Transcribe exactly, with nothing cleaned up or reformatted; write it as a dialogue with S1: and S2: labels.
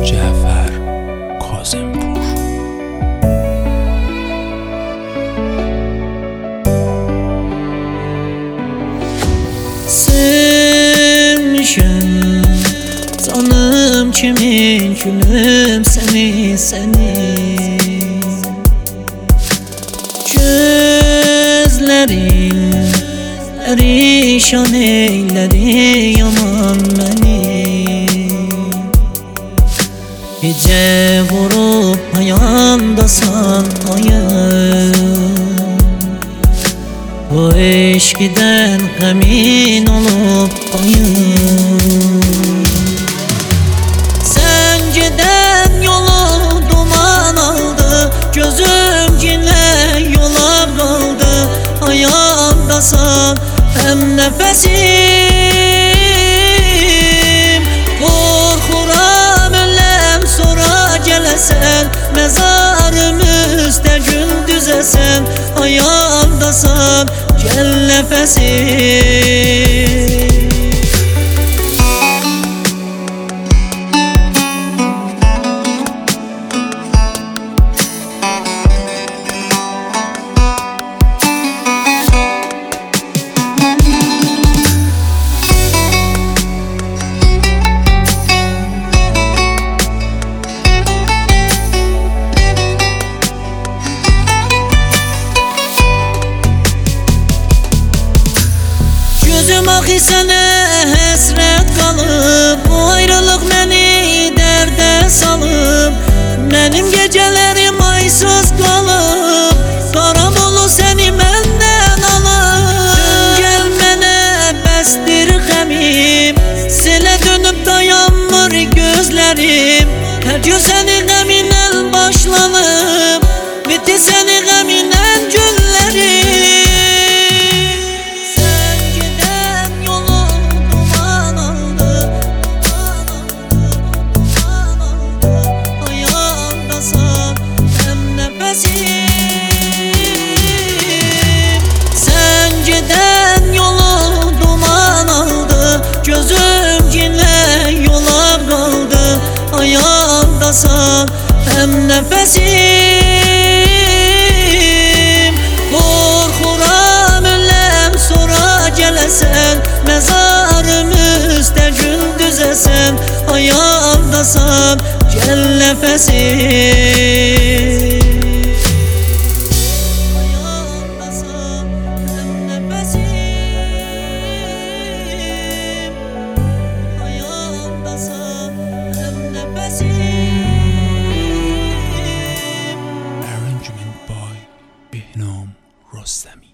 S1: Cafer Kazımpur.
S2: Sevmişim canım kimin gülüm seni seni. Gözlerin perişan eyledi yaman beni. Gece vurup hayandasan ayım, bu eşkiden emin olup ayım. Sen giden yolu duman aldı, gözüm yine yola kaldı. Ayağımdasan hem nefesim, korkuram ölem sonra gelesen. Mezarımızda gün düzesen, ayağımdasan gel nefesim. Gözüm ahi sene hesret kalıp, bu ayrılık beni derde salıp. Benim gecelerim aysız kalıp, kara bulu seni benden alıp. Gel mene bestir gemim, sile dönüp dayanmır gözlerim. Her gün seni geminen başlanıp, bitti seni geminen günlerim. Sen giden yolu duman aldı, gözüm yine yola kaldı. Ayağımdasan hem nefesim, korkuram ölem sonra gelesen. Mezarımızda gün düzesen, ayağımdasan gel nefesim.
S1: Arrangement by Behnam Rostami.